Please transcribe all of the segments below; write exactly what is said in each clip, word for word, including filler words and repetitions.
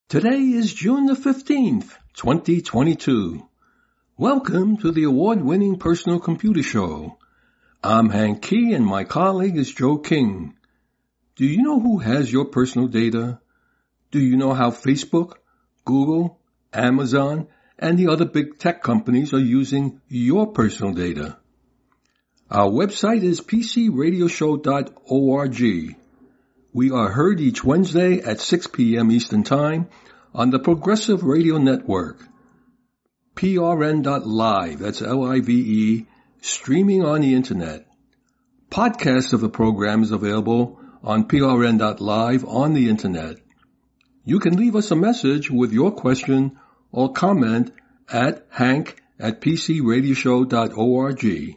Today is June the fifteenth, twenty twenty-two. Welcome to the award-winning Personal Computer Show. I'm Hank Key and my colleague is Joe King. Do you know who has your personal data? Do you know how Facebook, Google, Amazon, and the other big tech companies are using your personal data? Our website is p c radio show dot org. We are heard each Wednesday at six p.m. Eastern Time on the Progressive Radio Network. P R N dot live, that's L I V E, streaming on the Internet. Podcasts of the program is available on P R N dot live on the Internet. You can leave us a message with your question or comment at hank at p c radio show dot org.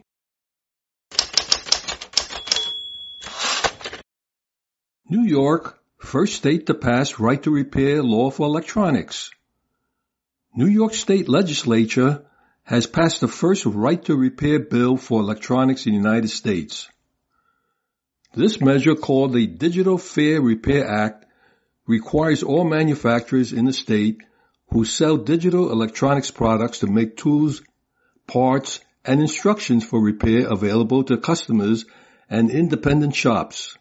New York, first state to pass right to repair law for electronics. New York State Legislature has passed the first right to repair bill for electronics in the United States. This measure, called the Digital Fair Repair Act, requires all manufacturers in the state who sell digital electronics products to make tools, parts, and instructions for repair available to customers and independent shops.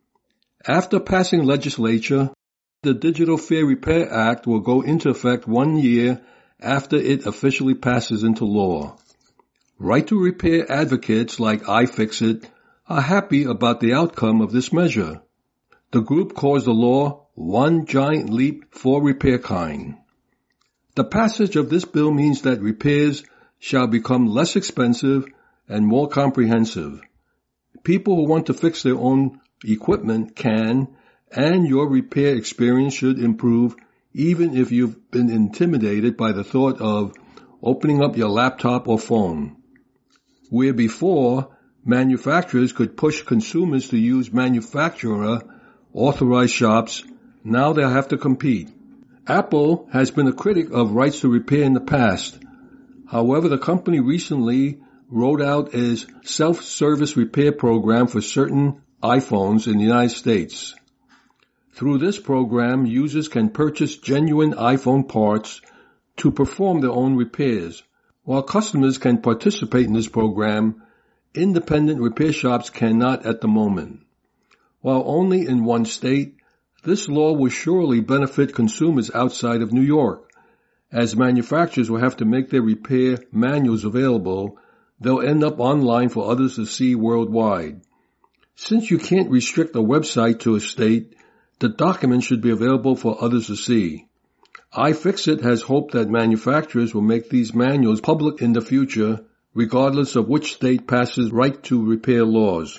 After passing legislature, the Digital Fair Repair Act will go into effect one year after it officially passes into law. Right to repair advocates like iFixit are happy about the outcome of this measure. The group calls the law one giant leap for repair kind. The passage of this bill means that repairs shall become less expensive and more comprehensive. People who want to fix their own equipment can, and your repair experience should improve even if you've been intimidated by the thought of opening up your laptop or phone. Where before, manufacturers could push consumers to use manufacturer-authorized shops, now they'll have to compete. Apple has been a critic of rights to repair in the past. However, the company recently rolled out a self-service repair program for certain iPhones in the United States. Through this program, users can purchase genuine iPhone parts to perform their own repairs. While customers can participate in this program, independent repair shops cannot at the moment. While only in one state, this law will surely benefit consumers outside of New York. As manufacturers will have to make their repair manuals available, they'll end up online for others to see worldwide. Since you can't restrict a website to a state, the document should be available for others to see. iFixit has hoped that manufacturers will make these manuals public in the future, regardless of which state passes right to repair laws.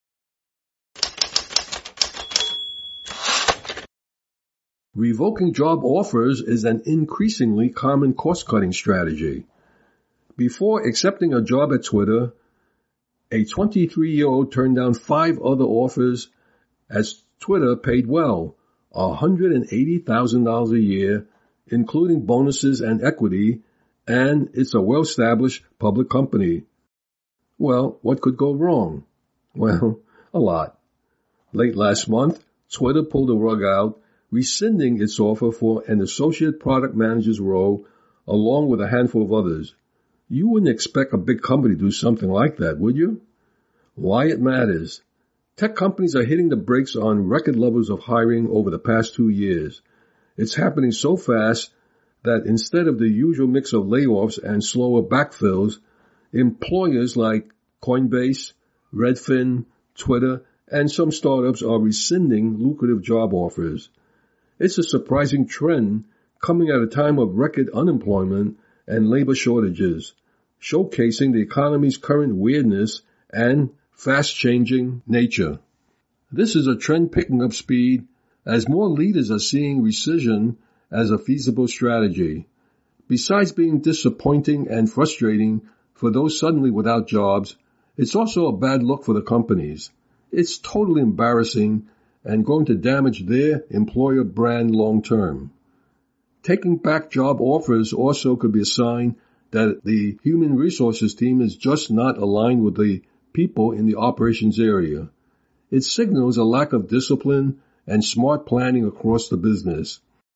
Revoking job offers is an increasingly common cost-cutting strategy. Before accepting a job at Twitter, a twenty-three-year-old turned down five other offers as Twitter paid well, one hundred eighty thousand dollars a year, including bonuses and equity, and it's a well-established public company. Well, what could go wrong? Well, a lot. Late last month, Twitter pulled the rug out, rescinding its offer for an associate product manager's role, along with a handful of others. You wouldn't expect a big company to do something like that, would you? Why it matters. Tech companies are hitting the brakes on record levels of hiring over the past two years. It's happening so fast that instead of the usual mix of layoffs and slower backfills, employers like Coinbase, Redfin, Twitter, and some startups are rescinding lucrative job offers. It's a surprising trend coming at a time of record unemployment and labor shortages, showcasing the economy's current weirdness and fast-changing nature. This is a trend picking up speed as more leaders are seeing rescission as a feasible strategy. Besides being disappointing and frustrating for those suddenly without jobs, it's also a bad look for the companies. It's totally embarrassing and going to damage their employer brand long term. Taking back job offers also could be a sign that the human resources team is just not aligned with the people in the operations area. It signals a lack of discipline and smart planning across the business.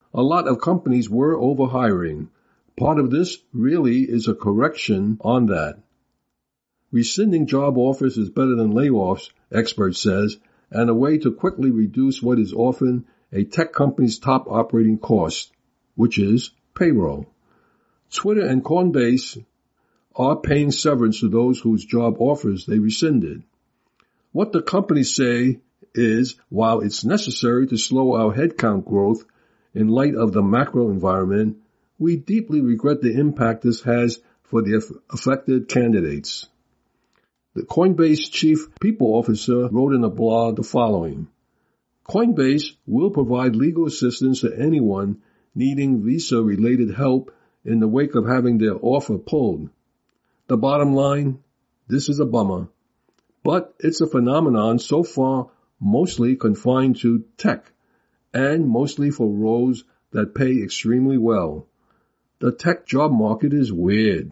a lot of companies were overhiring. Part of this really is a correction on that. Rescinding job offers is better than layoffs, expert says, and a way to quickly reduce what is often a tech company's top operating cost, which is payroll. Twitter and Coinbase are paying severance to those whose job offers they rescinded. What the companies say is, while it's necessary to slow our headcount growth in light of the macro environment, we deeply regret the impact this has for the affected candidates. The Coinbase chief people officer wrote in a blog the following: Coinbase will provide legal assistance to anyone needing visa-related help in the wake of having their offer pulled. The bottom line, this is a bummer, but it's a phenomenon so far mostly confined to tech and mostly for roles that pay extremely well. The tech job market is weird.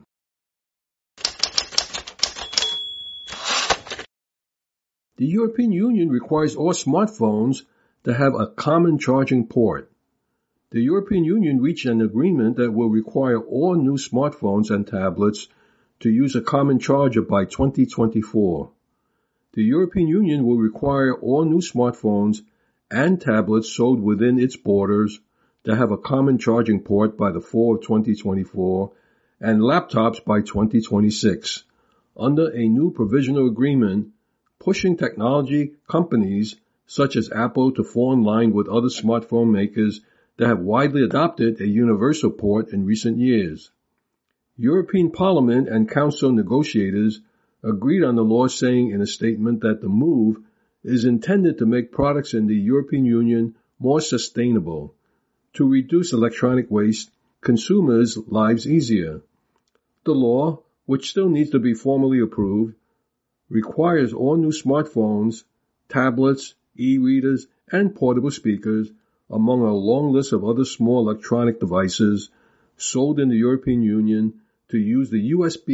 The European Union requires all smartphones to have a common charging port. The European Union reached an agreement that will require all new smartphones and tablets to use a common charger by twenty twenty-four. The European Union will require all new smartphones and tablets sold within its borders to have a common charging port by the fall of twenty twenty-four and laptops by twenty twenty-six, under a new provisional agreement pushing technology companies such as Apple to fall in line with other smartphone makers that have widely adopted a universal port in recent years. European Parliament and Council negotiators agreed on the law, saying in a statement that the move is intended to make products in the European Union more sustainable, to reduce electronic waste, consumers' lives easier. The law, which still needs to be formally approved, requires all new smartphones, tablets, e-readers, and portable speakers, among a long list of other small electronic devices sold in the European Union, to use the U S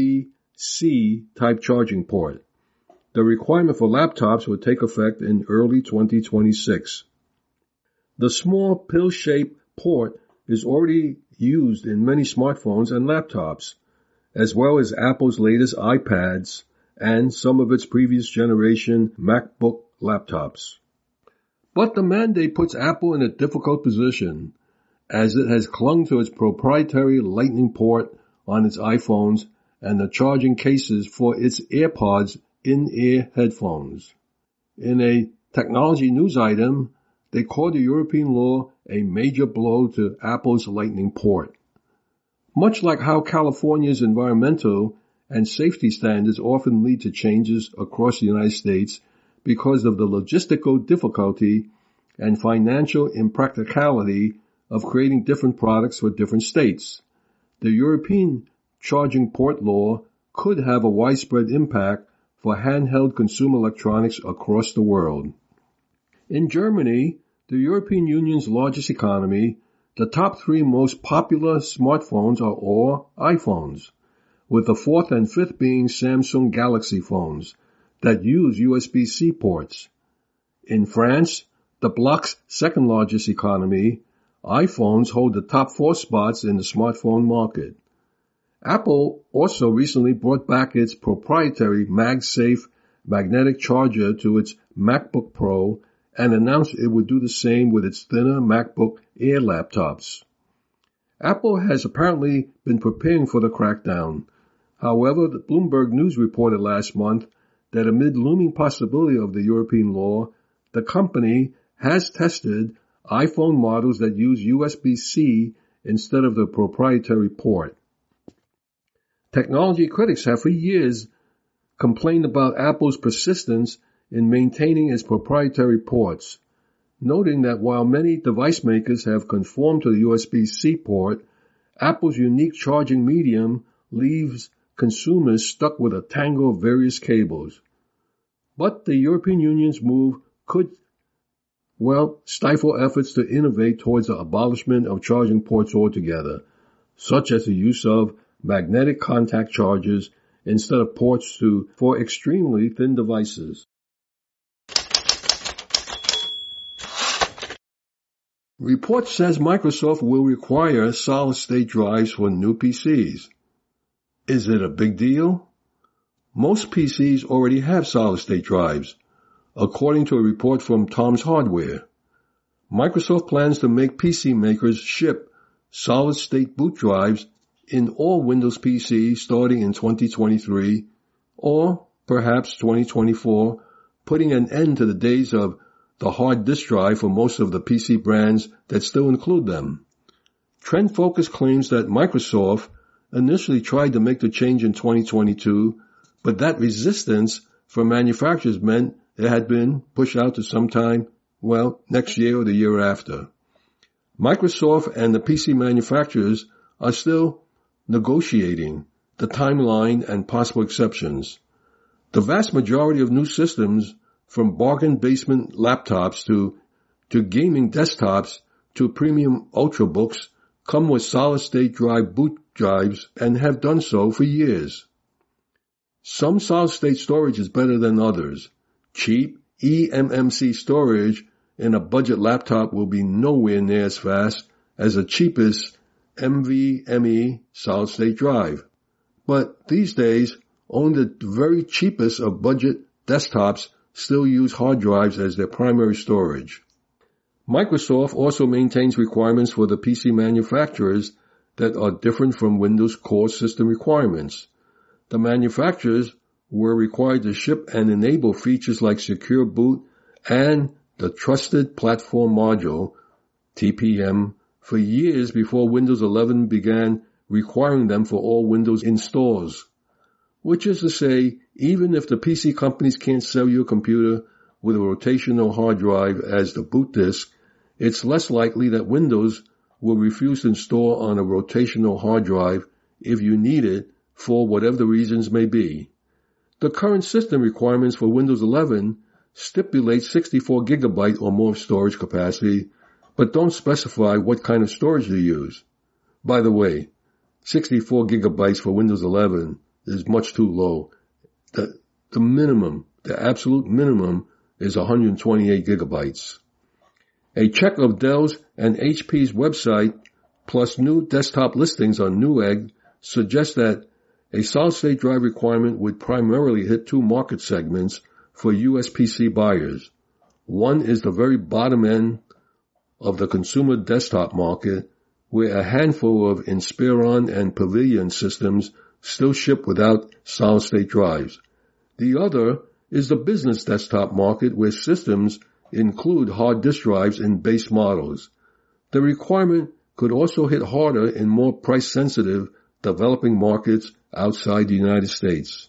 B-C type charging port. The requirement for laptops will take effect in early twenty twenty-six. The small pill-shaped port is already used in many smartphones and laptops, as well as Apple's latest iPads and some of its previous generation MacBook laptops. But the mandate puts Apple in a difficult position, as it has clung to its proprietary Lightning port on its iPhones and the charging cases for its AirPods in-ear headphones. In a technology news item, they called the European law a major blow to Apple's Lightning port. Much like how California's environmental and safety standards often lead to changes across the United States because of the logistical difficulty and financial impracticality of creating different products for different states, the European charging port law could have a widespread impact for handheld consumer electronics across the world. In Germany, the European Union's largest economy, the top three most popular smartphones are all iPhones, with the fourth and fifth being Samsung Galaxy phones that use U S B-C ports. In France, the bloc's second largest economy, iPhones hold the top four spots in the smartphone market. Apple also recently brought back its proprietary MagSafe magnetic charger to its MacBook Pro and announced it would do the same with its thinner MacBook Air laptops. Apple has apparently been preparing for the crackdown. However, the Bloomberg News reported last month that amid looming possibility of the European law, the company has tested iPhone models that use U S B-C instead of the proprietary port. Technology critics have for years complained about Apple's persistence in maintaining its proprietary ports, noting that while many device makers have conformed to the U S B-C port, Apple's unique charging medium leaves consumers stuck with a tangle of various cables. But the European Union's move could, well, stifle efforts to innovate towards the abolishment of charging ports altogether, such as the use of magnetic contact chargers instead of ports to, for extremely thin devices. Report says Microsoft will require solid-state drives for new P Cs. Is it a big deal? Most P Cs already have solid-state drives, according to a report from Tom's Hardware. Microsoft plans to make P C makers ship solid-state boot drives in all Windows P Cs starting in twenty twenty-three or perhaps twenty twenty-four, putting an end to the days of the hard disk drive for most of the P C brands that still include them. Trend Focus claims that Microsoft initially tried to make the change in twenty twenty-two, but that resistance from manufacturers meant it had been pushed out to sometime, well, next year or the year after. Microsoft and the P C manufacturers are still negotiating the timeline and possible exceptions. The vast majority of new systems, from bargain basement laptops to, to gaming desktops to premium ultrabooks, come with solid-state drive boot drives and have done so for years. Some solid-state storage is better than others. Cheap E M M C storage in a budget laptop will be nowhere near as fast as the cheapest NVMe solid-state drive. But these days, only the very cheapest of budget desktops still use hard drives as their primary storage. Microsoft also maintains requirements for the P C manufacturers that are different from Windows core system requirements. The manufacturers were required to ship and enable features like Secure Boot and the Trusted Platform Module, T P M, for years before Windows eleven began requiring them for all Windows installs. Which is to say, even if the P C companies can't sell you a computer with a rotational hard drive as the boot disk, it's less likely that Windows will refuse to install on a rotational hard drive if you need it for whatever the reasons may be. The current system requirements for Windows eleven stipulate sixty-four gigabyte or more storage capacity, but don't specify what kind of storage to use. By the way, sixty-four gigabytes for Windows eleven is much too low. The, the minimum, the absolute minimum, is one hundred twenty-eight gigabytes. A check of Dell's and H P's website, plus new desktop listings on Newegg, suggests that a solid-state drive requirement would primarily hit two market segments for U S P C buyers. One is the very bottom end of the consumer desktop market, where a handful of Inspiron and Pavilion systems still ship without solid-state drives. The other is the business desktop market, where systems include hard disk drives in base models. The requirement could also hit harder in more price-sensitive developing markets outside the United States.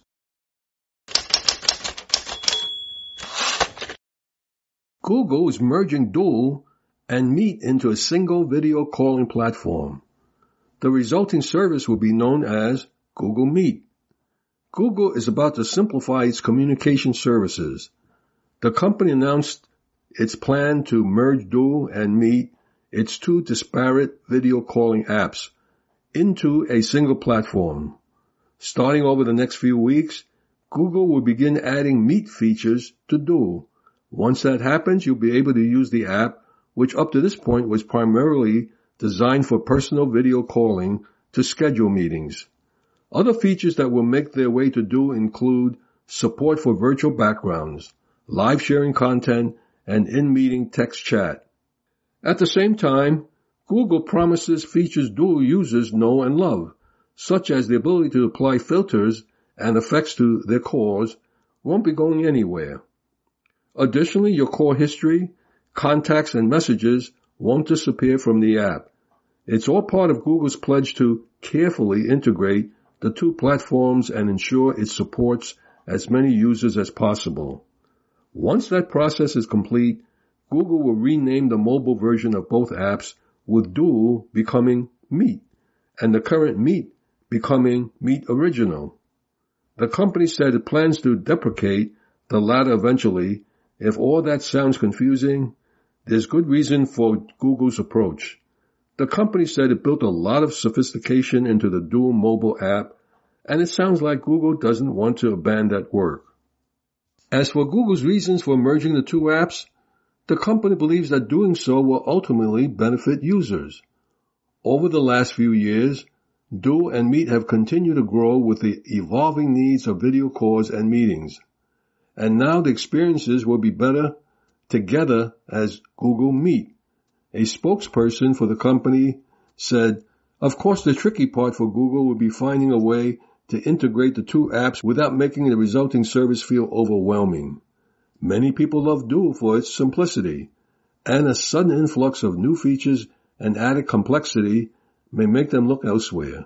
Google is merging Duo and Meet into a single video calling platform. The resulting service will be known as Google Meet. Google is about to simplify its communication services. The company announced its plan to merge Duo and Meet, its two disparate video calling apps, into a single platform. Starting over the next few weeks, Google will begin adding Meet features to Duo. Once that happens, you'll be able to use the app, which up to this point was primarily designed for personal video calling, to schedule meetings. Other features that will make their way to Duo include support for virtual backgrounds, live sharing content, and in-meeting text chat. At the same time, Google promises features Duo users know and love, such as the ability to apply filters and effects to their calls, won't be going anywhere. Additionally, your call history, contacts, and messages won't disappear from the app. It's all part of Google's pledge to carefully integrate the two platforms and ensure it supports as many users as possible. Once that process is complete, Google will rename the mobile version of both apps, with Duo becoming Meet and the current Meet becoming Meet Original. The company said it plans to deprecate the latter eventually. If all that sounds confusing, there's good reason for Google's approach. The company said it built a lot of sophistication into the Duo mobile app, and it sounds like Google doesn't want to abandon that work. As for Google's reasons for merging the two apps, The company believes that doing so will ultimately benefit users. Over the last few years, Duo and Meet have continued to grow with the evolving needs of video calls and meetings. And now the experiences will be better together as Google Meet. A spokesperson for the company said, "Of course, the tricky part for Google will be finding a way to integrate the two apps without making the resulting service feel overwhelming. Many people love Duo for its simplicity, and a sudden influx of new features and added complexity may make them look elsewhere."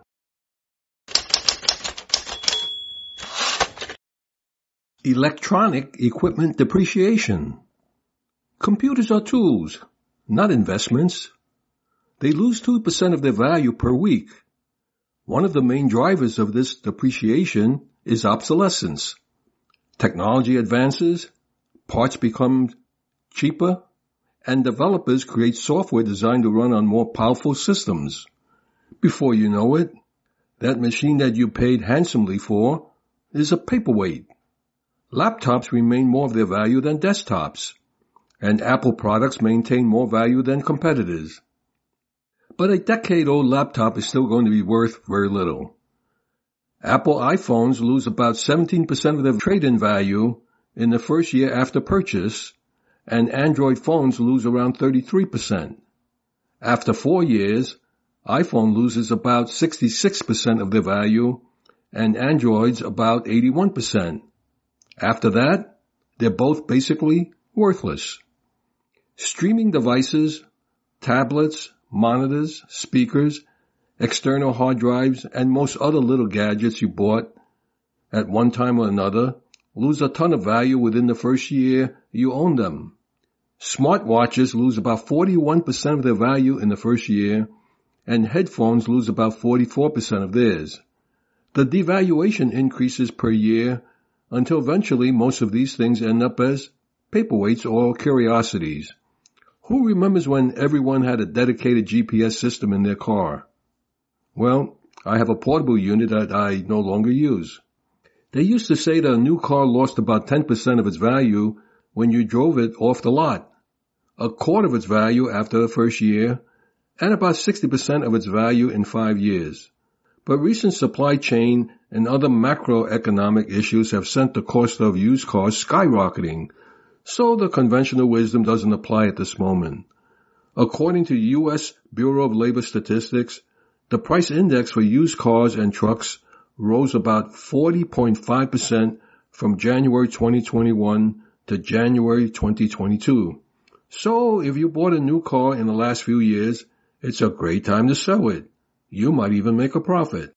Electronic equipment depreciation. Computers are tools, not investments. They lose two percent of their value per week. One of the main drivers of this depreciation is obsolescence. Technology advances, parts become cheaper, and developers create software designed to run on more powerful systems. Before you know it, that machine that you paid handsomely for is a paperweight. Laptops remain more of their value than desktops, and Apple products maintain more value than competitors. But a decade-old laptop is still going to be worth very little. Apple iPhones lose about seventeen percent of their trade-in value in the first year after purchase, and Android phones lose around thirty-three percent. After four years, iPhone loses about sixty-six percent of their value, and Android's about eighty-one percent. After that, they're both basically worthless. Streaming devices, tablets, monitors, speakers, external hard drives, and most other little gadgets you bought at one time or another lose a ton of value within the first year you own them. Smartwatches lose about forty-one percent of their value in the first year, and headphones lose about forty-four percent of theirs. The devaluation increases per year until eventually most of these things end up as paperweights or curiosities. Who remembers when everyone had a dedicated G P S system in their car? Well, I have a portable unit that I no longer use. They used to say that a new car lost about ten percent of its value when you drove it off the lot, a quarter of its value after the first year, and about sixty percent of its value in five years. But recent supply chain and other macroeconomic issues have sent the cost of used cars skyrocketing, so the conventional wisdom doesn't apply at this moment. According to U S Bureau of Labor Statistics, the price index for used cars and trucks rose about forty point five percent from January twenty twenty-one to January twenty twenty-two. So if you bought a new car in the last few years, it's a great time to sell it. You might even make a profit.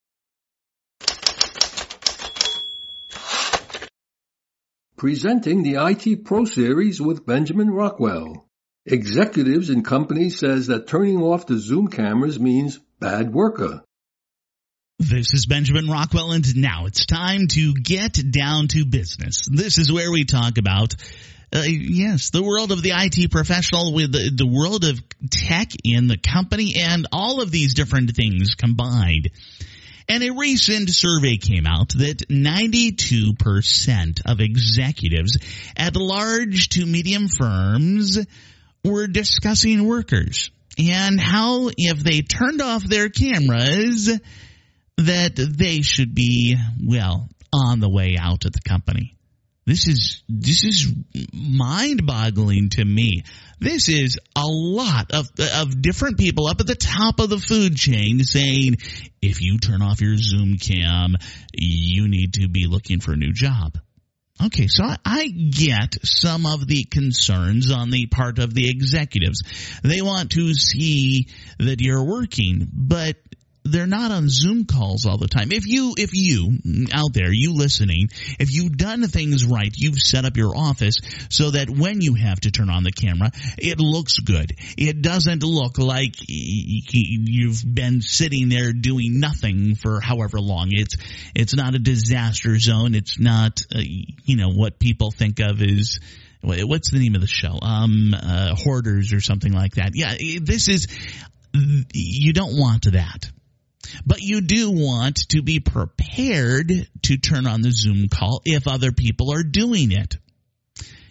Presenting the I T Pro Series with Benjamin Rockwell. Executives in companies says that turning off the Zoom cameras means bad worker. This is Benjamin Rockwell, and now it's time to get down to business. This is where we talk about Uh, yes, the world of the I T professional with the, the world of tech in the company and all of these different things combined. And a recent survey came out that ninety-two percent of executives at large to medium firms were discussing workers and how if they turned off their cameras that they should be, well, on the way out of the company. This is this is mind-boggling to me. This is a lot of of different people up at the top of the food chain saying, if you turn off your Zoom cam, you need to be looking for a new job. Okay, so I, I get some of the concerns on the part of the executives. They want to see that you're working, but they're not on Zoom calls all the time. If you, if you out there, you listening, if you've done things right, you've set up your office so that when you have to turn on the camera, it looks good. It doesn't look like you've been sitting there doing nothing for however long. It's, it's not a disaster zone. It's not, uh, you know, what people think of as, what's the name of the show? Um, uh, Hoarders or something like that. Yeah, this is, you don't want that. But you do want to be prepared to turn on the Zoom call if other people are doing it.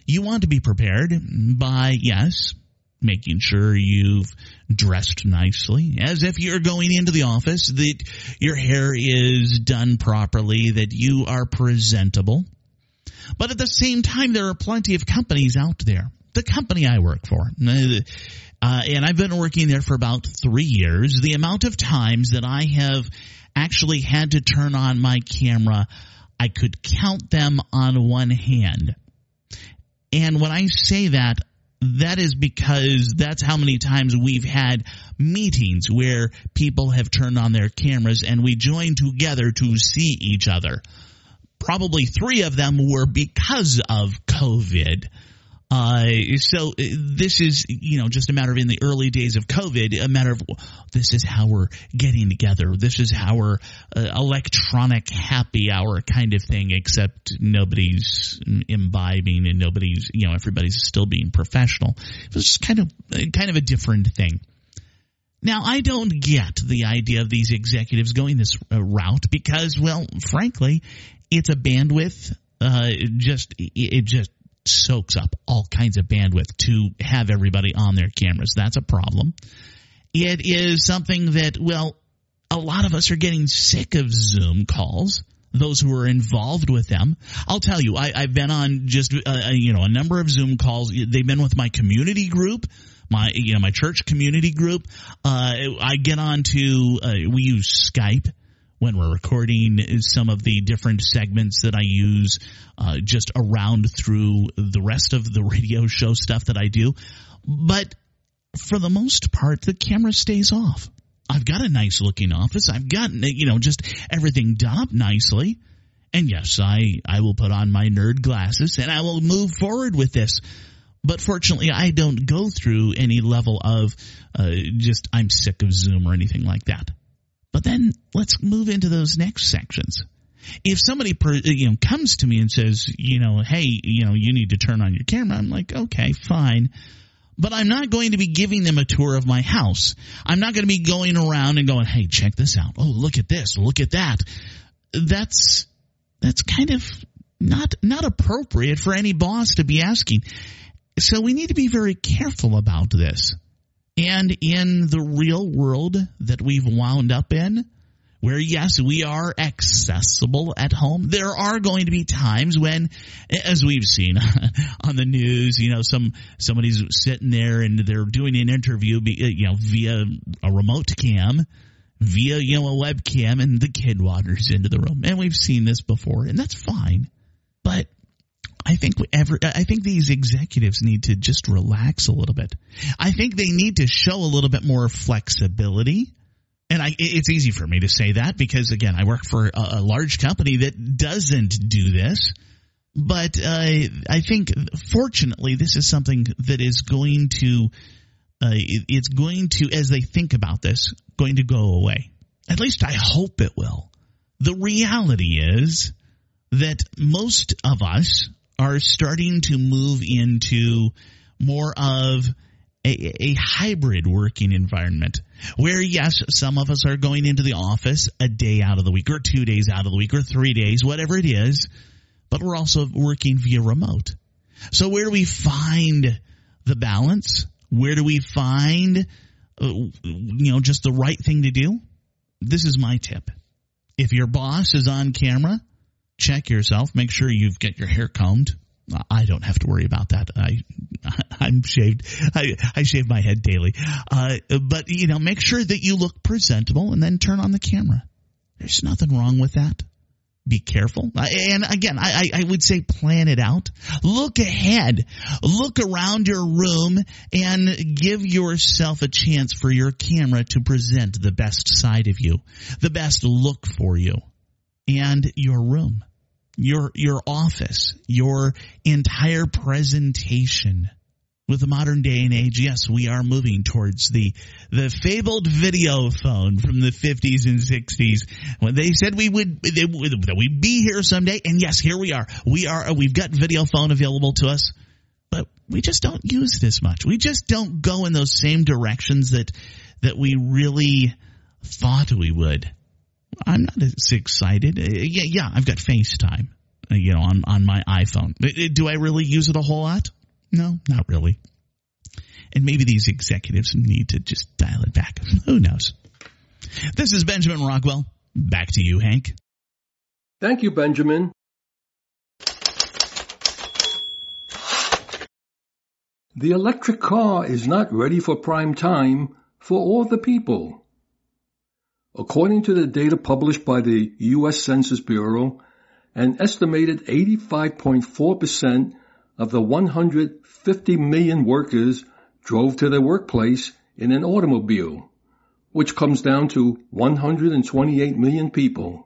You want to be prepared by, yes, making sure you've dressed nicely, as if you're going into the office, that your hair is done properly, that you are presentable. But at the same time, there are plenty of companies out there. The company I work for, uh, and I've been working there for about three years, the amount of times that I have actually had to turn on my camera, I could count them on one hand. And when I say that, that is because that's how many times we've had meetings where people have turned on their cameras and we join together to see each other. Probably three of them were because of COVID. Uh, so this is, you know, just a matter of in the early days of COVID, a matter of this is how we're getting together. This is how we're uh, electronic happy hour kind of thing, except nobody's imbibing and nobody's, you know, everybody's still being professional. It was kind of, kind of a different thing. Now, I don't get the idea of these executives going this uh, route because, well, frankly, it's a bandwidth, uh, just, it, it just, soaks up all kinds of bandwidth to have everybody on their cameras. That's a problem. It is something that, well, a lot of us are getting sick of Zoom calls, those who are involved with them. I'll tell you, I, I've been on just, uh, you know, a number of Zoom calls. They've been with my community group, my, you know, my church community group. Uh, I get on to, uh, we use Skype when we're recording some of the different segments that I use uh, just around through the rest of the radio show stuff that I do. But for the most part, the camera stays off. I've got a nice looking office. I've got, you know, just everything done up nicely. And yes, I, I will put on my nerd glasses and I will move forward with this. But fortunately, I don't go through any level of uh, just I'm sick of Zoom or anything like that. But then let's move into those next sections. If somebody per, you know comes to me and says, you know, hey, you know, you need to turn on your camera, I'm like, okay, fine. But I'm not going to be giving them a tour of my house. I'm not going to be going around and going, hey, check this out. Oh, look at this. Look at that. That's that's kind of not not appropriate for any boss to be asking. So we need to be very careful about this. And in the real world that we've wound up in, where, yes, we are accessible at home, there are going to be times when, as we've seen on the news, you know, some somebody's sitting there and they're doing an interview, you know, via a remote cam, via, you know, a webcam, and the kid wanders into the room. And we've seen this before, and that's fine. But I think ever, I think these executives need to just relax a little bit. I think they need to show a little bit more flexibility. And I, it's easy for me to say that because, again, I work for a, a large company that doesn't do this. But uh, I think, fortunately, this is something that is going to, uh, it, it's going to, as they think about this, going to go away. At least I hope it will. The reality is that most of us are starting to move into more of a, a hybrid working environment where, yes, some of us are going into the office a day out of the week or two days out of the week or three days, whatever it is, but we're also working via remote. So where do we find the balance? Where do we find, uh, you know, just the right thing to do? This is my tip. If your boss is on camera, check yourself. Make sure you've got your hair combed. I don't have to worry about that. I, I'm shaved. I, I shave my head daily. Uh, but, you know, make sure that you look presentable and then turn on the camera. There's nothing wrong with that. Be careful. And again, I, I would say plan it out. Look ahead. Look around your room and give yourself a chance for your camera to present the best side of you, the best look for you and your room. Your your office, your entire presentation. With the modern day and age, yes, we are moving towards the the fabled video phone from the fifties and sixties. When they said we would they, that we'd be here someday, and yes, here we are. We are. We've got video phone available to us, but we just don't use this much. We just don't go in those same directions that that we really thought we would. I'm not as excited. Yeah, yeah, I've got FaceTime. you know, on, on my iPhone. Do I really use it a whole lot? No, not really. And maybe these executives need to just dial it back. Who knows? This is Benjamin Rockwell. Back to you, Hank. Thank you, Benjamin. The electric car is not ready for prime time for all the people. According to the data published by the U S Census Bureau, an estimated eighty-five point four percent of the one hundred fifty million workers drove to their workplace in an automobile, which comes down to one hundred twenty-eight million people.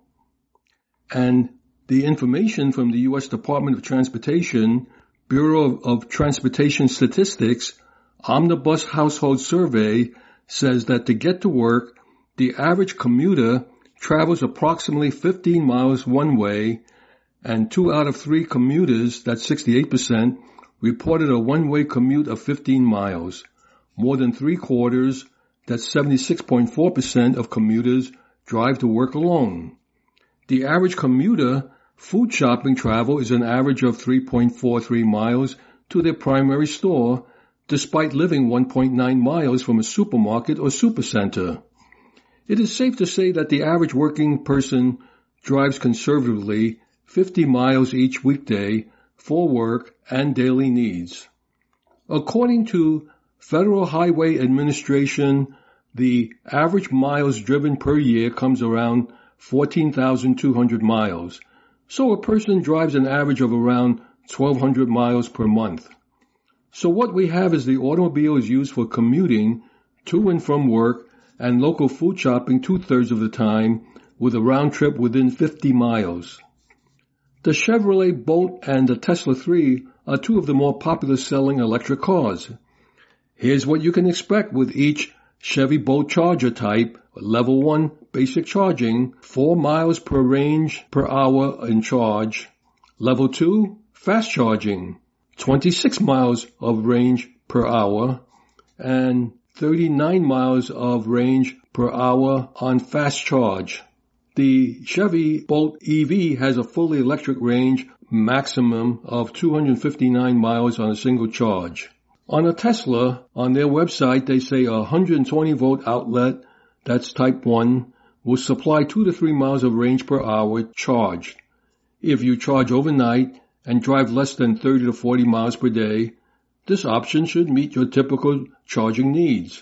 And the information from the U S Department of Transportation, Bureau of Transportation Statistics, Omnibus Household Survey says that to get to work, the average commuter travels approximately fifteen miles one way, and two out of three commuters, that's sixty-eight percent, reported a one-way commute of fifteen miles. More than three quarters, that's seventy-six point four percent of commuters, drive to work alone. The average commuter food shopping travel is an average of three point four three miles to their primary store, despite living one point nine miles from a supermarket or supercenter. It is safe to say that the average working person drives conservatively fifty miles each weekday for work and daily needs. According to Federal Highway Administration, the average miles driven per year comes around fourteen thousand two hundred miles. So a person drives an average of around twelve hundred miles per month. So what we have is the automobile is used for commuting to and from work and local food shopping two-thirds of the time, with a round trip within fifty miles. The Chevrolet Bolt and the Tesla three are two of the more popular selling electric cars. Here's what you can expect with each Chevy Bolt charger type: level one, basic charging, four miles per range per hour in charge. Level two, fast charging, twenty-six miles of range per hour, and thirty-nine miles of range per hour on fast charge. The Chevy Bolt E V has a fully electric range maximum of two hundred fifty-nine miles on a single charge. On a Tesla, on their website, they say a one hundred twenty volt outlet, that's type one, will supply two to three miles of range per hour charged. If you charge overnight and drive less than thirty to forty miles per day, this option should meet your typical charging needs.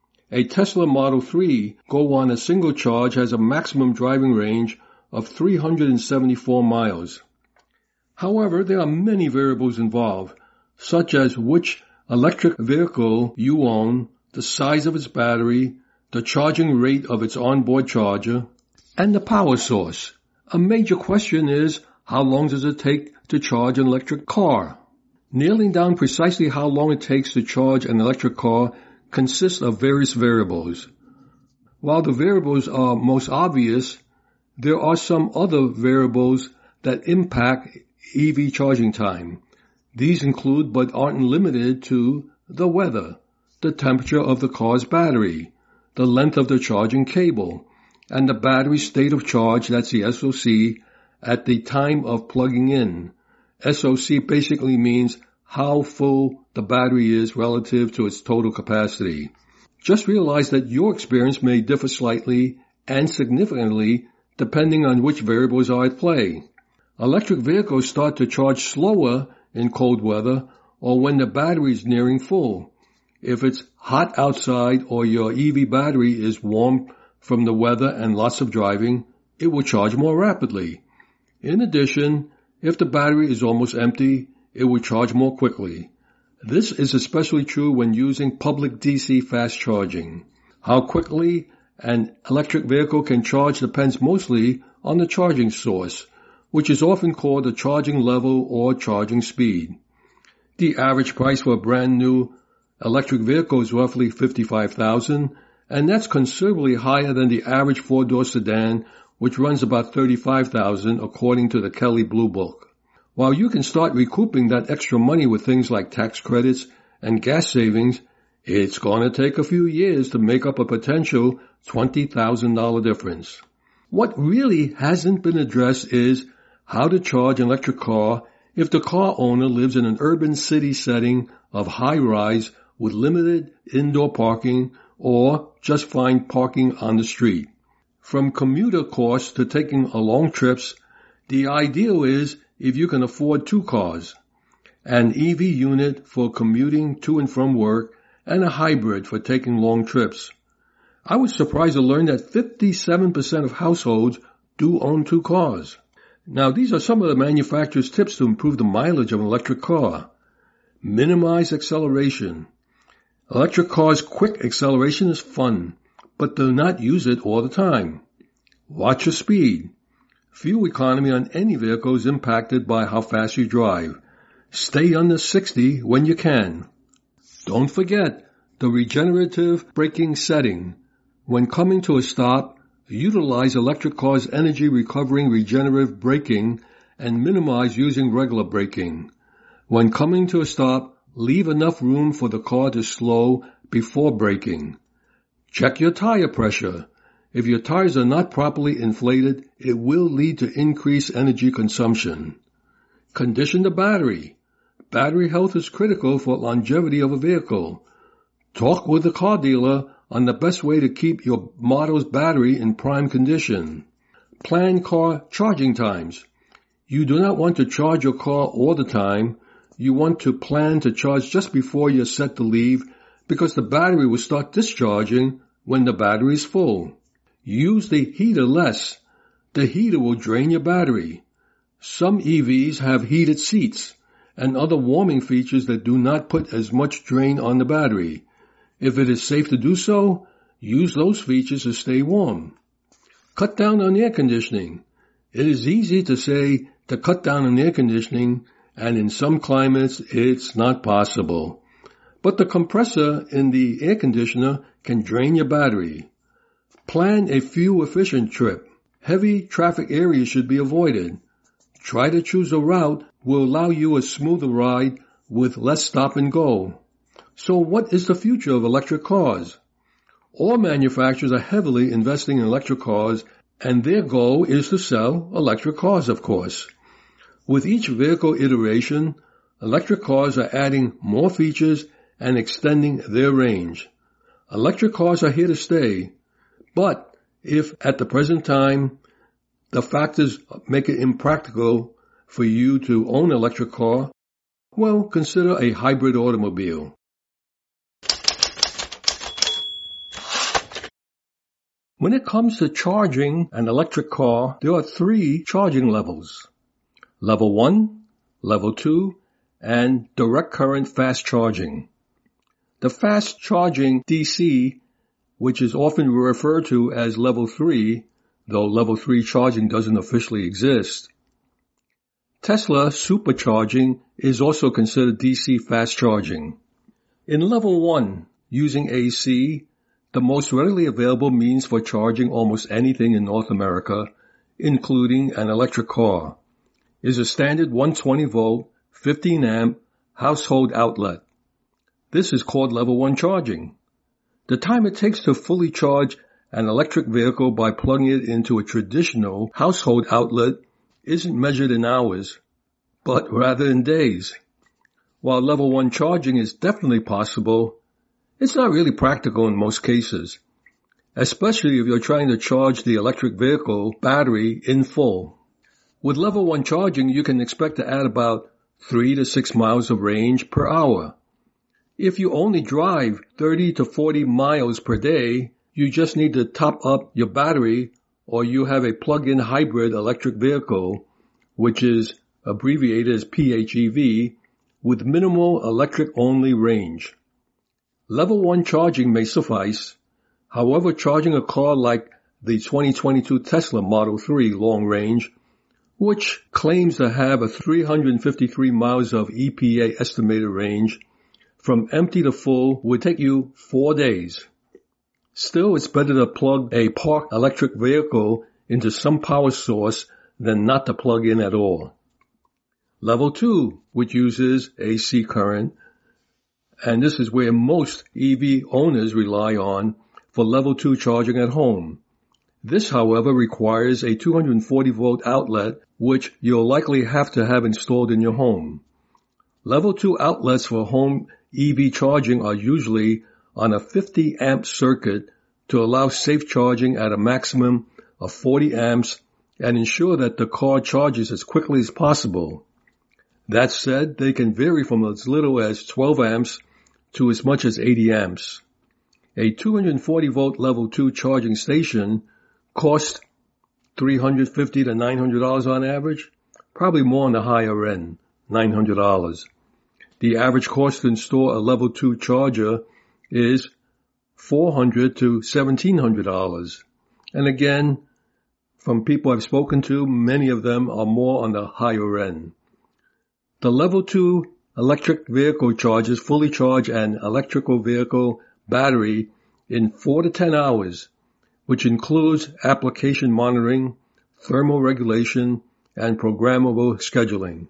A Tesla Model three Go on a single charge has a maximum driving range of three hundred seventy-four miles. However, there are many variables involved, such as which electric vehicle you own, the size of its battery, the charging rate of its onboard charger, and the power source. A major question is, how long does it take to charge an electric car? Nailing down precisely how long it takes to charge an electric car consists of various variables. While the variables are most obvious, there are some other variables that impact E V charging time. These include, but aren't limited to, the weather, the temperature of the car's battery, the length of the charging cable, and the battery state of charge, that's the S O C, at the time of plugging in. S O C basically means how full the battery is relative to its total capacity. Just realize that your experience may differ slightly and significantly depending on which variables are at play. Electric vehicles start to charge slower in cold weather or when the battery is nearing full. If it's hot outside or your E V battery is warm from the weather and lots of driving, it will charge more rapidly. In addition, if the battery is almost empty, it will charge more quickly. This is especially true when using public D C fast charging. How quickly an electric vehicle can charge depends mostly on the charging source, which is often called the charging level or charging speed. The average price for a brand new electric vehicle is roughly fifty-five thousand dollars, and that's considerably higher than the average four-door sedan, which runs about thirty-five thousand dollars according to the Kelley Blue Book. While you can start recouping that extra money with things like tax credits and gas savings, it's going to take a few years to make up a potential twenty thousand dollars difference. What really hasn't been addressed is how to charge an electric car if the car owner lives in an urban city setting of high-rise with limited indoor parking or just find parking on the street. From commuter costs to taking long trips, the ideal is if you can afford two cars, an E V unit for commuting to and from work, and a hybrid for taking long trips. I was surprised to learn that fifty-seven percent of households do own two cars. Now, these are some of the manufacturer's tips to improve the mileage of an electric car. Minimize acceleration. Electric cars' quick acceleration is fun, but do not use it all the time. Watch your speed. Fuel economy on any vehicle is impacted by how fast you drive. Stay under sixty when you can. Don't forget the regenerative braking setting. When coming to a stop, utilize electric cars' energy recovering regenerative braking and minimize using regular braking. When coming to a stop, leave enough room for the car to slow before braking. Check your tire pressure. If your tires are not properly inflated, it will lead to increased energy consumption. Condition the battery. Battery health is critical for longevity of a vehicle. Talk with the car dealer on the best way to keep your model's battery in prime condition. Plan car charging times. You do not want to charge your car all the time. You want to plan to charge just before you're set to leave because the battery will start discharging when the battery is full. Use the heater less. The heater will drain your battery. Some E Vs have heated seats and other warming features that do not put as much drain on the battery. If it is safe to do so, use those features to stay warm. Cut down on air conditioning. It is easy to say to cut down on air conditioning, and in some climates it's not possible. But the compressor in the air conditioner can drain your battery. Plan a fuel-efficient trip. Heavy traffic areas should be avoided. Try to choose a route will allow you a smoother ride with less stop and go. So what is the future of electric cars? All manufacturers are heavily investing in electric cars, and their goal is to sell electric cars, of course. With each vehicle iteration, electric cars are adding more features and extending their range. Electric cars are here to stay, but if at the present time the factors make it impractical for you to own an electric car, well, consider a hybrid automobile. When it comes to charging an electric car, there are three charging levels. Level one, Level two, and direct current fast charging. The fast charging D C, which is often referred to as Level three, though Level three charging doesn't officially exist. Tesla supercharging is also considered D C fast charging. In Level one, using A C, the most readily available means for charging almost anything in North America, including an electric car, is a standard one hundred twenty volt, fifteen amp household outlet. This is called Level one charging. The time it takes to fully charge an electric vehicle by plugging it into a traditional household outlet isn't measured in hours, but rather in days. While Level one charging is definitely possible, it's not really practical in most cases, especially if you're trying to charge the electric vehicle battery in full. With Level one charging, you can expect to add about three to six miles of range per hour. If you only drive thirty to forty miles per day, you just need to top up your battery, or you have a plug-in hybrid electric vehicle, which is abbreviated as P H E V, with minimal electric-only range. Level one charging may suffice. However, charging a car like the twenty twenty-two Tesla Model three long range, which claims to have a three hundred fifty-three miles of E P A estimated range, from empty to full would take you four days. Still, it's better to plug a parked electric vehicle into some power source than not to plug in at all. Level two, which uses A C current, and this is where most E V owners rely on for Level two charging at home. This, however, requires a two hundred forty volt outlet, which you'll likely have to have installed in your home. Level two outlets for home E V charging are usually on a fifty amp circuit to allow safe charging at a maximum of forty amps and ensure that the car charges as quickly as possible. That said, they can vary from as little as twelve amps to as much as eighty amps. A two hundred forty volt level two charging station costs three hundred fifty dollars to nine hundred dollars on average, probably more on the higher end, nine hundred dollars. The average cost to install a level two charger is four hundred dollars to seventeen hundred dollars. And again, from people I've spoken to, many of them are more on the higher end. The level two electric vehicle chargers fully charge an electrical vehicle battery in four to ten hours, which includes application monitoring, thermal regulation, and programmable scheduling.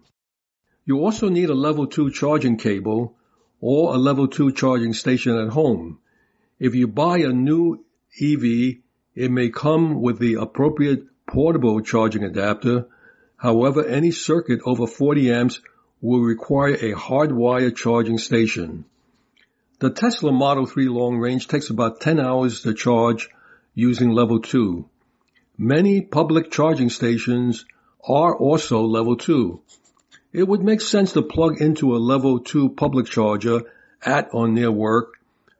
You also need a level two charging cable or a level two charging station at home. If you buy a new E V, it may come with the appropriate portable charging adapter. However, any circuit over forty amps will require a hardwired charging station. The Tesla Model three long range takes about ten hours to charge using level two. Many public charging stations are also level two. It would make sense to plug into a level two public charger at or near work,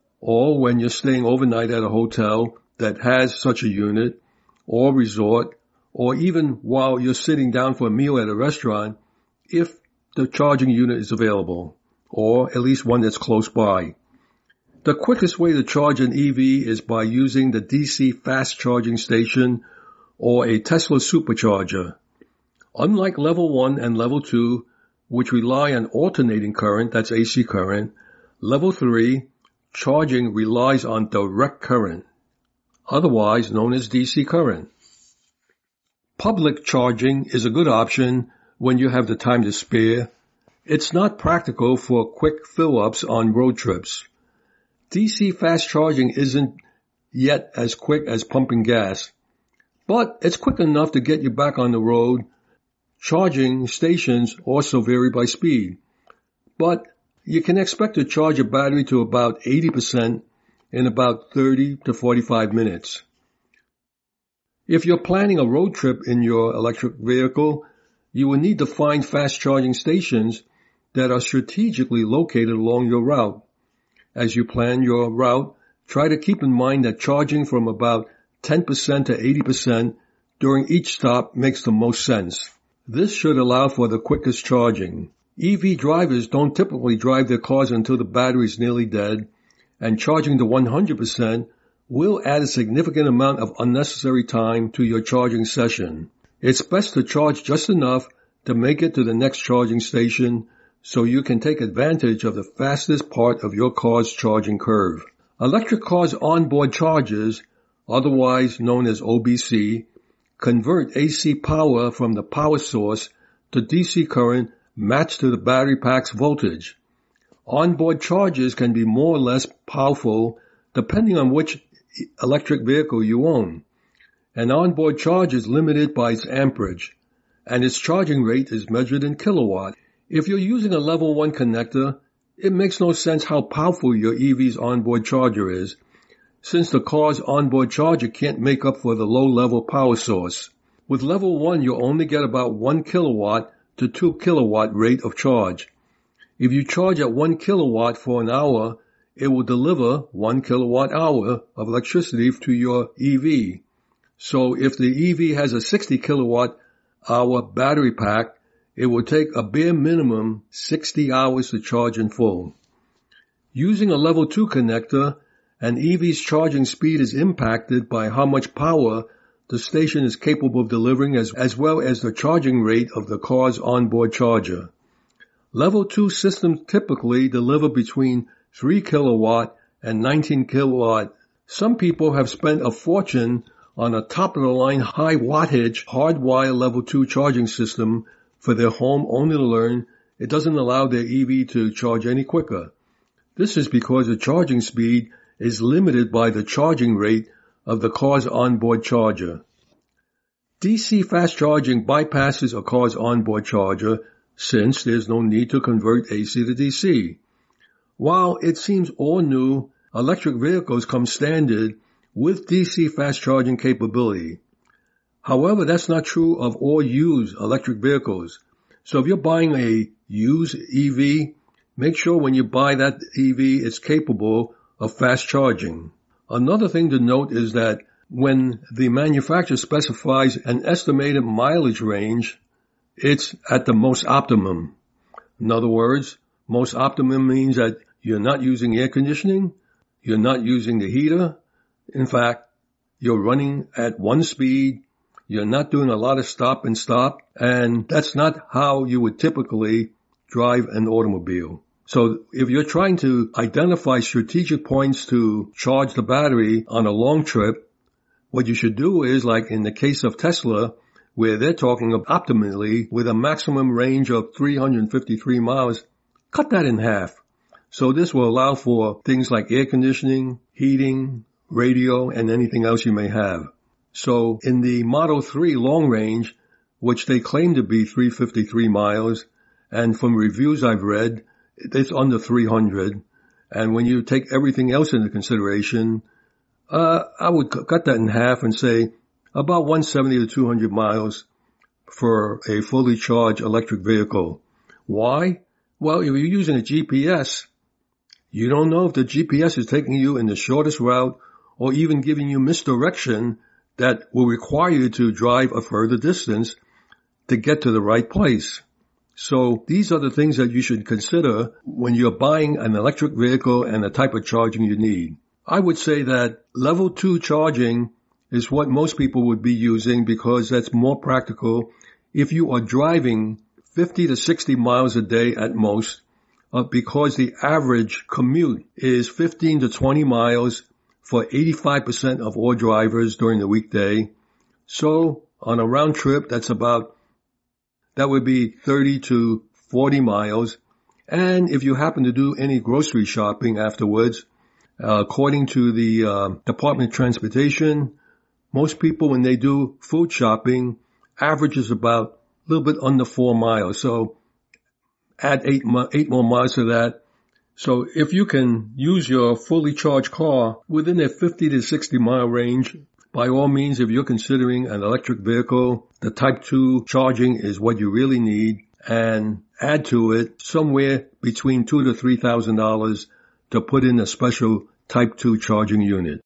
or when you're staying overnight at a hotel that has such a unit, or resort, or even while you're sitting down for a meal at a restaurant, if the charging unit is available, or at least one that's close by. The quickest way to charge an E V is by using the D C fast charging station or a Tesla supercharger. Unlike level one and level two, which rely on alternating current, that's A C current, level three, charging relies on direct current, otherwise known as D C current. Public charging is a good option when you have the time to spare. It's not practical for quick fill-ups on road trips. D C fast charging isn't yet as quick as pumping gas, but it's quick enough to get you back on the road. Charging stations also vary by speed, but you can expect to charge a battery to about eighty percent in about thirty to forty-five minutes. If you're planning a road trip in your electric vehicle, you will need to find fast charging stations that are strategically located along your route. As you plan your route, try to keep in mind that charging from about ten percent to eighty percent during each stop makes the most sense. This should allow for the quickest charging. E V drivers don't typically drive their cars until the battery is nearly dead, and charging to one hundred percent will add a significant amount of unnecessary time to your charging session. It's best to charge just enough to make it to the next charging station so you can take advantage of the fastest part of your car's charging curve. Electric cars' onboard chargers, otherwise known as O B C, convert A C power from the power source to D C current matched to the battery pack's voltage. Onboard chargers can be more or less powerful depending on which electric vehicle you own. An onboard charger is limited by its amperage, and its charging rate is measured in kilowatt. If you're using a level one connector, it makes no sense how powerful your E V's onboard charger is, since the car's onboard charger can't make up for the low-level power source. With level one, you'll only get about one kilowatt to two kilowatt rate of charge. If you charge at one kilowatt for an hour, it will deliver one kilowatt hour of electricity to your E V. So if the E V has a sixty kilowatt hour battery pack, it will take a bare minimum sixty hours to charge in full. Using a level two connector, an E V's charging speed is impacted by how much power the station is capable of delivering as, as well as the charging rate of the car's onboard charger. Level two systems typically deliver between three kilowatt and nineteen kilowatt. Some people have spent a fortune on a top-of-the-line high wattage hardwire level two charging system for their home only to learn it doesn't allow their E V to charge any quicker. This is because the charging speed is limited by the charging rate of the car's onboard charger. D C fast charging bypasses a car's onboard charger since there's no need to convert A C to D C. While it seems all new, electric vehicles come standard with D C fast charging capability. However, that's not true of all used electric vehicles. So if you're buying a used E V, make sure when you buy that E V it's capable of fast charging. Another thing to note is that when the manufacturer specifies an estimated mileage range, it's at the most optimum. In other words, most optimum means that you're not using air conditioning, you're not using the heater. In fact, you're running at one speed, you're not doing a lot of stop and stop, and that's not how you would typically drive an automobile. So if you're trying to identify strategic points to charge the battery on a long trip, what you should do is, like in the case of Tesla, where they're talking of optimally with a maximum range of three hundred fifty-three miles, cut that in half. So this will allow for things like air conditioning, heating, radio, and anything else you may have. So in the Model three long range, which they claim to be three hundred fifty-three miles, and from reviews I've read, it's under three hundred. And when you take everything else into consideration, uh, I would c- cut that in half and say about one hundred seventy to two hundred miles for a fully charged electric vehicle. Why? Well, if you're using a G P S, you don't know if the G P S is taking you in the shortest route or even giving you misdirection that will require you to drive a further distance to get to the right place. So these are the things that you should consider when you're buying an electric vehicle and the type of charging you need. I would say that level two charging is what most people would be using because that's more practical if you are driving fifty to sixty miles a day at most, uh, because the average commute is fifteen to twenty miles for eighty-five percent of all drivers during the weekday. So on a round trip, that's about, that would be thirty to forty miles. And if you happen to do any grocery shopping afterwards, uh, according to the uh, Department of Transportation, most people when they do food shopping averages about a little bit under four miles. So add eight, eight more miles to that. So if you can use your fully charged car within a fifty to sixty mile range, by all means, if you're considering an electric vehicle, the type two charging is what you really need, and add to it somewhere between two to three thousand dollars to put in a special type two charging unit.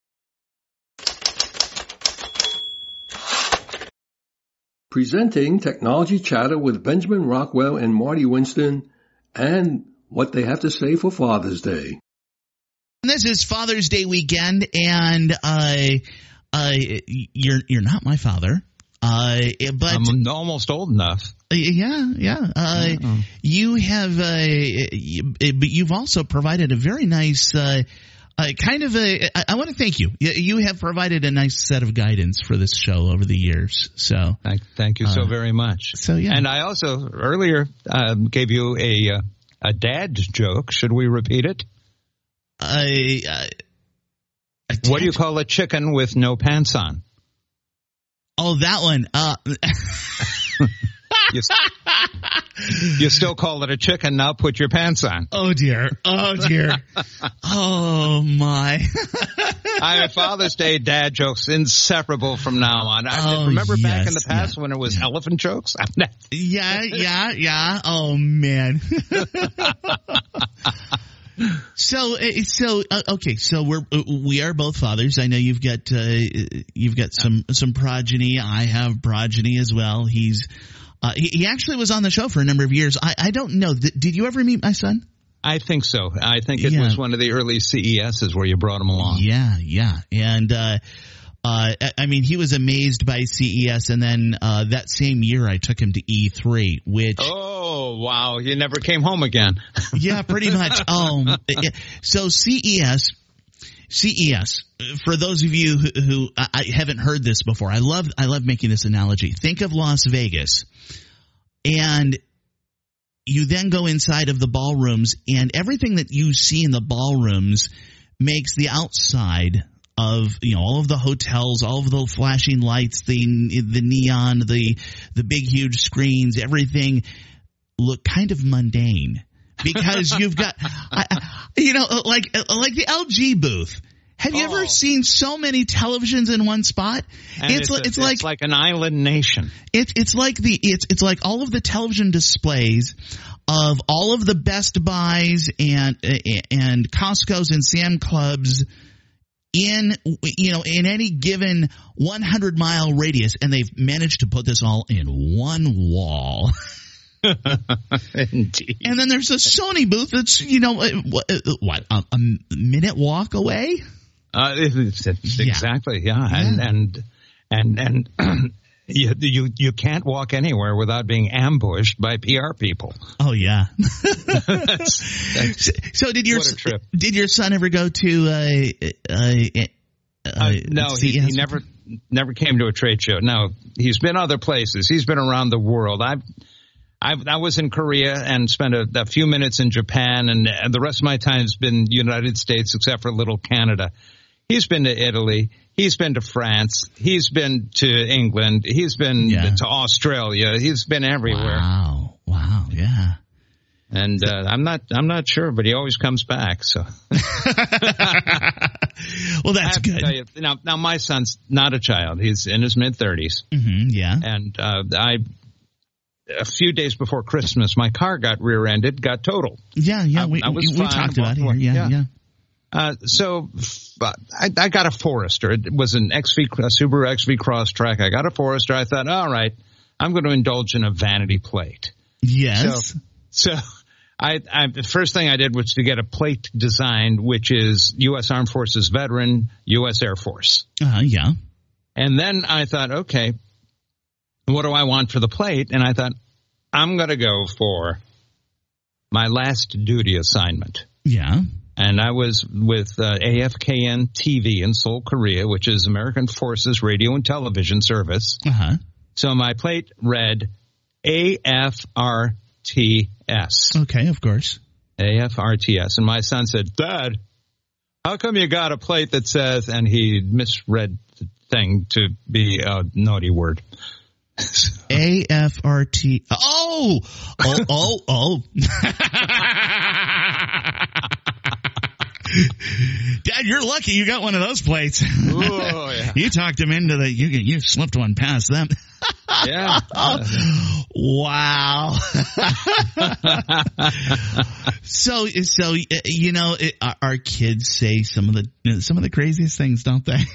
Presenting Technology Chatter with Benjamin Rockwell and Marty Winston, and what they have to say for Father's Day. This is Father's Day weekend, and uh, uh, you're you're not my father, uh, but I'm almost old enough. Yeah, yeah. Uh, uh-uh. You have, uh, you, but you've also provided a very nice. Uh, Uh, kind of a, I, I want to thank you. You have provided a nice set of guidance for this show over the years. So thank, thank you uh, so very much. So yeah, and I also earlier um, gave you a uh, a dad joke. Should we repeat it? I. Uh, what do you call a chicken with no pants on? Oh, that one. Uh. You, you still call it a chicken, now put your pants on. Oh, dear. Oh, dear. Oh, my. I have Father's Day dad jokes inseparable from now on. I oh, remember yes, back in the past yeah, when it was yeah. elephant jokes? yeah, yeah, yeah. Oh, man. So, so uh, okay. So we're we are both fathers. I know you've got uh, you've got some some progeny. I have progeny as well. He's uh, he, he actually was on the show for a number of years. I, I don't know. Did you ever meet my son? I think so. I think it yeah. was one of the early C E S's where you brought him along. Yeah, yeah, and uh, uh, I mean he was amazed by C E S, and then uh, that same year I took him to E three, which. Oh, wow. You never came home again. Yeah, pretty much. Um, so C E S, C E S, for those of you who, who I haven't heard this before, I love, I love making this analogy. Think of Las Vegas, and you then go inside of the ballrooms, and everything that you see in the ballrooms makes the outside of, you know, all of the hotels, all of the flashing lights, the the neon, the the big huge screens, everything look kind of mundane because you've got, I, you know, like like the L G booth. Have you oh. ever seen so many televisions in one spot? And it's it's, a, it's like it's like an island nation. It's it's like the it's it's like all of the television displays of all of the Best Buys and and Costco's and Sam Clubs in, you know, in any given one hundred mile radius, and they've managed to put this all in one wall. Indeed. And then there's a Sony booth that's, you know, what, what a, a minute walk away. Uh, it's, it's exactly, yeah, yeah. and and and and you, you you can't walk anywhere without being ambushed by P R people. Oh yeah. that's, that's, so did your what a trip. Did your son ever go to? Uh, uh, uh, uh, no, he, he never never came to a trade show. No, he's been other places. He's been around the world. I've. I, I was in Korea and spent a, a few minutes in Japan, and, and the rest of my time has been United States, except for little Canada. He's been to Italy. He's been to France. He's been to England. He's been yeah. to Australia. He's been everywhere. Wow! Wow! Yeah. And uh, I'm not. I'm not sure, but he always comes back. So. Well, that's good. You, now, now my son's not a child. He's in his mid thirties. Mm-hmm, yeah. And uh, I. A few days before Christmas, my car got rear-ended, got totaled. Yeah, yeah, we, I, I was we, fine, we talked about it here. Yeah, yeah. yeah. Uh, so uh, I, I got a Forester. It was an X V, a Subaru X V Crosstrek. I got a Forester. I thought, all right, I'm going to indulge in a vanity plate. Yes. So, so I, I, the first thing I did was to get a plate designed, which is U S Armed Forces veteran, U S Air Force. Uh, yeah. And then I thought, okay, what do I want for the plate? And I thought, I'm going to go for my last duty assignment. Yeah. And I was with uh, A F K N T V in Seoul, Korea, which is American Forces Radio and Television Service. Uh-huh. So my plate read A F R T S. Okay, of course. A F R T S. And my son said, Dad, how come you got a plate that says, and he misread the thing to be a naughty word. A F R T. Oh, oh, oh, oh. Dad, you're lucky you got one of those plates. Oh, yeah. You talked him into the, you you slipped one past them. Yeah. Wow. so, so, you know, it, our kids say some of the, some of the craziest things, don't they?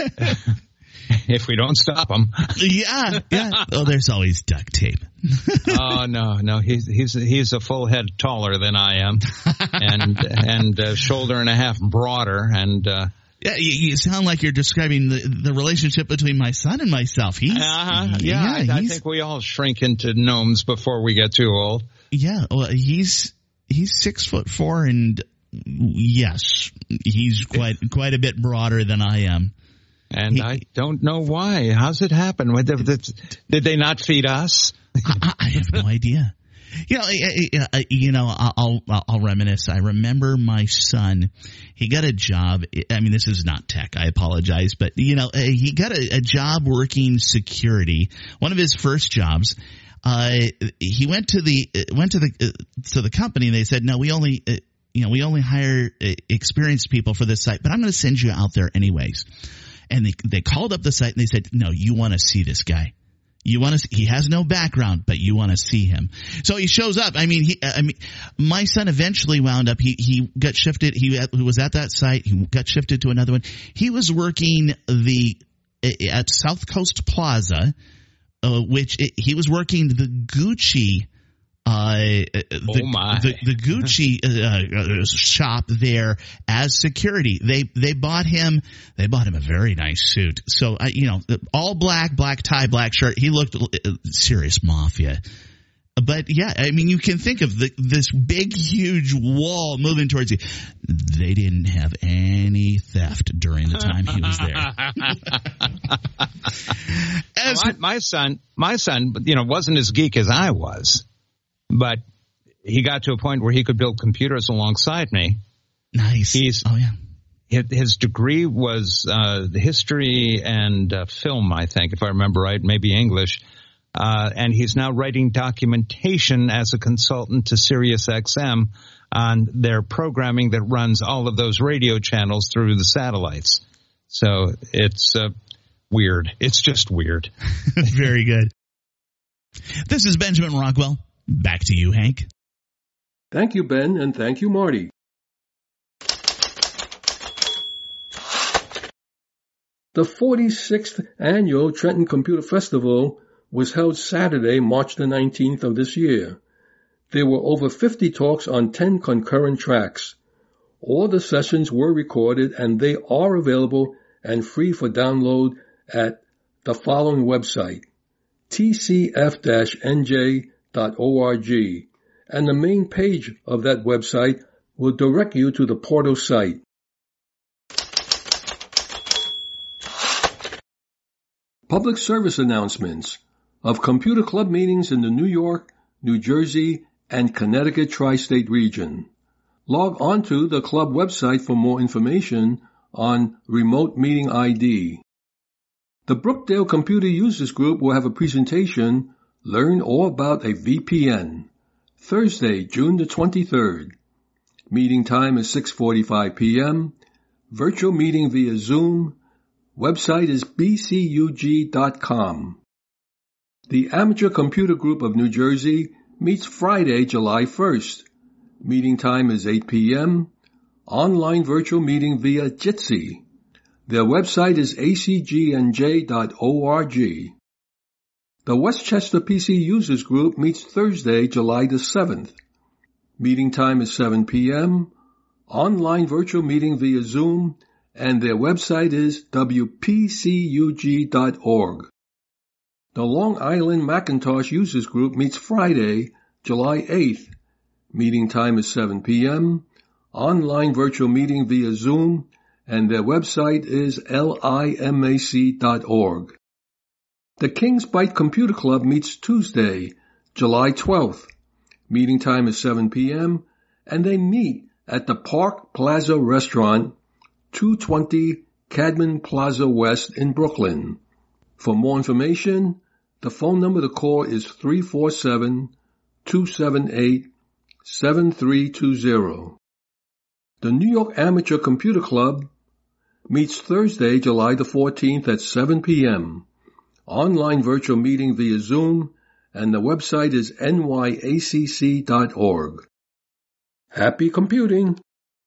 If we don't stop them. Yeah, yeah. Oh, there's always duct tape. Oh no, no. He's he's he's a full head taller than I am, and and a shoulder and a half broader, and. uh Yeah, you, you sound like you're describing the the relationship between my son and myself. He's uh-huh. yeah. yeah I, I think we all shrink into gnomes before we get too old. Yeah, well, he's he's six foot four, and yes, he's quite quite a bit broader than I am. And he, I don't know why. How's it happen? Did they not feed us? I, I have no idea. You know, you know, I'll, I'll I'll reminisce. I remember my son. He got a job. I mean, this is not tech. I apologize, but you know, he got a, a job working security. One of his first jobs. Uh, he went to the went to the uh, to the company, and they said, "No, we only uh, you know we only hire uh, experienced people for this site, but I'm going to send you out there anyways." And they they called up the site and they said, "No, you want to see this guy. You want to? He has no background, but you want to see him." So he shows up. I mean, he. I mean, my son eventually wound up. He he got shifted. He, he was at that site. He got shifted to another one. He was working the at South Coast Plaza, uh, which it, he was working the Gucci. Uh, the, oh my. the, the Gucci uh, shop there as security. They they bought him. They bought him a very nice suit. So uh, you know, all black, black tie, black shirt. He looked uh, serious mafia. But yeah, I mean, you can think of the, this big, huge wall moving towards you. They didn't have any theft during the time he was there. As, well, my, my son, my son, you know, wasn't as geek as I was. But he got to a point where he could build computers alongside me. Nice. He's, oh, yeah. his degree was uh, history and uh, film, I think, if I remember right, maybe English. Uh, and he's now writing documentation as a consultant to Sirius X M on their programming that runs all of those radio channels through the satellites. So it's uh, weird. It's just weird. Very good. This is Benjamin Rockwell. Back to you, Hank. Thank you, Ben, and thank you, Marty. The forty-sixth Annual Trenton Computer Festival was held Saturday, March the nineteenth of this year. There were over fifty talks on ten concurrent tracks. All the sessions were recorded and they are available and free for download at the following website, t c f dash n j dot org, and the main page of that website will direct you to the portal site. Public service announcements of Computer Club meetings in the New York, New Jersey, and Connecticut tri-state region. Log on to the club website for more information on Remote Meeting I D. The Brookdale Computer Users Group will have a presentation, Learn All About a V P N, Thursday, June the twenty-third. Meeting time is six forty-five p.m. Virtual meeting via Zoom. Website is b c u g dot com. The Amateur Computer Group of New Jersey meets Friday, July first. Meeting time is eight p.m. Online virtual meeting via Jitsi. Their website is a c g n j dot org. The Westchester P C Users Group meets Thursday, July the seventh. Meeting time is seven p.m. Online virtual meeting via Zoom, and their website is w p c u g dot org. The Long Island Macintosh Users Group meets Friday, July eighth. Meeting time is seven p.m. Online virtual meeting via Zoom, and their website is limac dot org. The Kings Byte Computer Club meets Tuesday, July twelfth. Meeting time is seven p.m. and they meet at the Park Plaza Restaurant, two twenty Cadman Plaza West in Brooklyn. For more information, the phone number to call is three four seven, two seven eight, seven three two zero. The New York Amateur Computer Club meets Thursday, July the fourteenth at seven p.m. Online virtual meeting via Zoom, and the website is n y a c c dot org. Happy computing!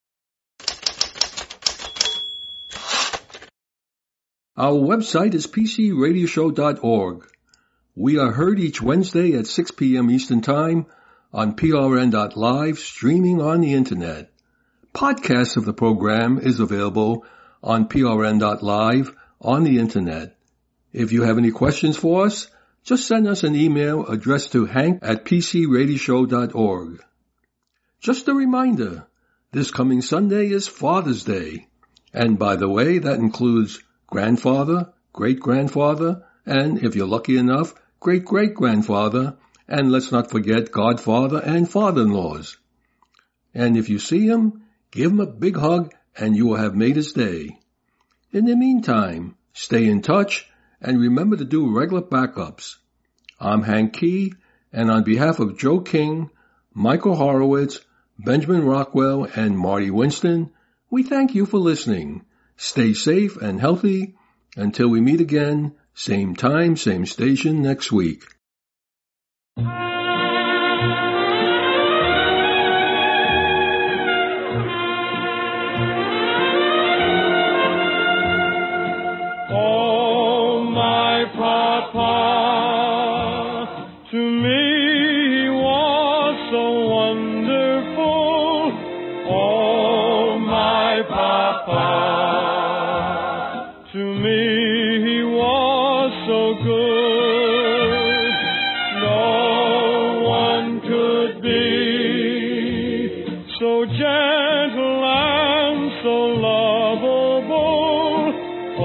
Our website is p c radio show dot org. We are heard each Wednesday at six p.m. Eastern Time on p r n dot live, streaming on the Internet. Podcasts of the program is available on p r n dot live on the Internet. If you have any questions for us, just send us an email addressed to hank at p c radio show dot org. Just a reminder, this coming Sunday is Father's Day. And by the way, that includes grandfather, great-grandfather, and, if you're lucky enough, great-great-grandfather, and let's not forget godfather and father-in-laws. And if you see him, give him a big hug and you will have made his day. In the meantime, stay in touch and remember to do regular backups. I'm Hank Key, and on behalf of Joe King, Michael Horowitz, Benjamin Rockwell, and Marty Winston, we thank you for listening. Stay safe and healthy until we meet again, same time, same station next week.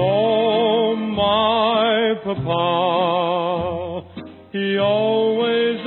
Papa, he always